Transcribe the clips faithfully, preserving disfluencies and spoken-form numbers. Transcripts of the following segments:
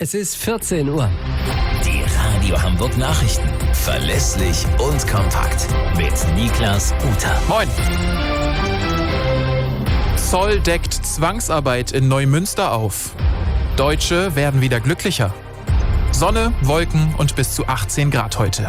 Es ist vierzehn Uhr. Die Radio Hamburg Nachrichten. Verlässlich und kompakt. Mit Niklas Uter. Moin. Zoll deckt Zwangsarbeit in Neumünster auf. Deutsche werden wieder glücklicher. Sonne, Wolken und bis zu achtzehn Grad heute.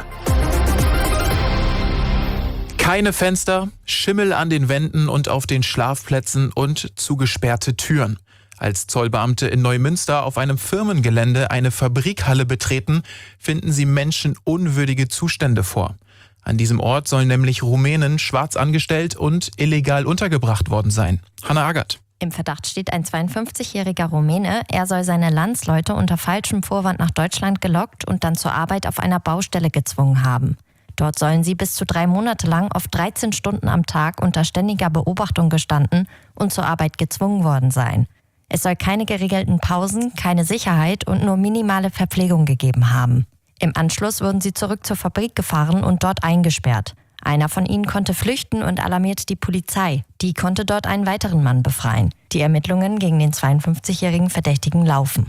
Keine Fenster, Schimmel an den Wänden und auf den Schlafplätzen und zugesperrte Türen. Als Zollbeamte in Neumünster auf einem Firmengelände eine Fabrikhalle betreten, finden sie menschenunwürdige Zustände vor. An diesem Ort sollen nämlich Rumänen schwarz angestellt und illegal untergebracht worden sein. Hanna Agert. Im Verdacht steht ein zweiundfünfzigjähriger Rumäne. Er soll seine Landsleute unter falschem Vorwand nach Deutschland gelockt und dann zur Arbeit auf einer Baustelle gezwungen haben. Dort sollen sie bis zu drei Monate lang auf dreizehn Stunden am Tag unter ständiger Beobachtung gestanden und zur Arbeit gezwungen worden sein. Es soll keine geregelten Pausen, keine Sicherheit und nur minimale Verpflegung gegeben haben. Im Anschluss wurden sie zurück zur Fabrik gefahren und dort eingesperrt. Einer von ihnen konnte flüchten und alarmierte die Polizei. Die konnte dort einen weiteren Mann befreien. Die Ermittlungen gegen den zweiundfünfzigjährigen Verdächtigen laufen.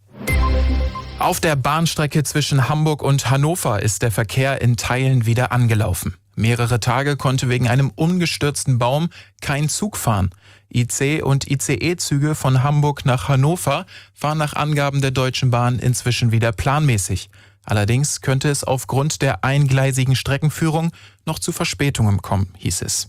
Auf der Bahnstrecke zwischen Hamburg und Hannover ist der Verkehr in Teilen wieder angelaufen. Mehrere Tage konnte wegen einem umgestürzten Baum kein Zug fahren. I C und I C E-Züge von Hamburg nach Hannover fahren nach Angaben der Deutschen Bahn inzwischen wieder planmäßig. Allerdings könnte es aufgrund der eingleisigen Streckenführung noch zu Verspätungen kommen, hieß es.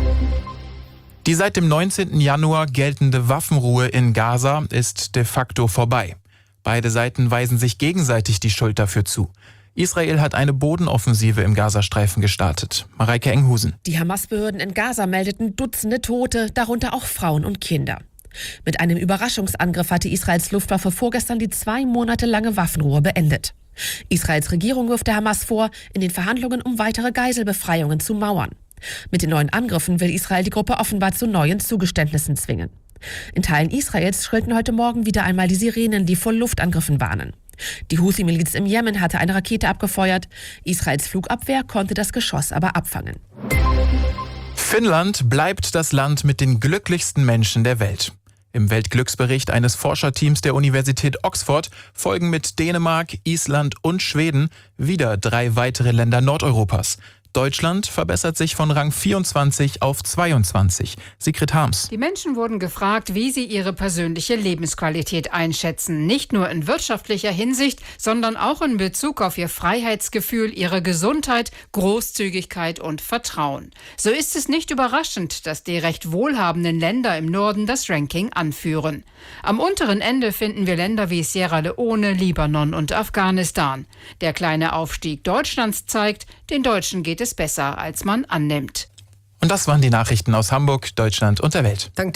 Die seit dem neunzehnten Januar geltende Waffenruhe in Gaza ist de facto vorbei. Beide Seiten weisen sich gegenseitig die Schuld dafür zu. Israel hat eine Bodenoffensive im Gazastreifen gestartet. Mareike Enghusen. Die Hamas-Behörden in Gaza meldeten Dutzende Tote, darunter auch Frauen und Kinder. Mit einem Überraschungsangriff hatte Israels Luftwaffe vorgestern die zwei Monate lange Waffenruhe beendet. Israels Regierung wirft der Hamas vor, in den Verhandlungen um weitere Geiselbefreiungen zu mauern. Mit den neuen Angriffen will Israel die Gruppe offenbar zu neuen Zugeständnissen zwingen. In Teilen Israels schrillten heute Morgen wieder einmal die Sirenen, die vor Luftangriffen warnen. Die Houthi-Miliz im Jemen hatte eine Rakete abgefeuert. Israels Flugabwehr konnte das Geschoss aber abfangen. Finnland bleibt das Land mit den glücklichsten Menschen der Welt. Im Weltglücksbericht eines Forscherteams der Universität Oxford folgen mit Dänemark, Island und Schweden wieder drei weitere Länder Nordeuropas. Deutschland verbessert sich von Rang vierundzwanzig auf zweiundzwanzig. Sigrid Harms. Die Menschen wurden gefragt, wie sie ihre persönliche Lebensqualität einschätzen. Nicht nur in wirtschaftlicher Hinsicht, sondern auch in Bezug auf ihr Freiheitsgefühl, ihre Gesundheit, Großzügigkeit und Vertrauen. So ist es nicht überraschend, dass die recht wohlhabenden Länder im Norden das Ranking anführen. Am unteren Ende finden wir Länder wie Sierra Leone, Libanon und Afghanistan. Der kleine Aufstieg Deutschlands zeigt, den Deutschen geht es besser, als man annimmt. Und das waren die Nachrichten aus Hamburg, Deutschland und der Welt. Dank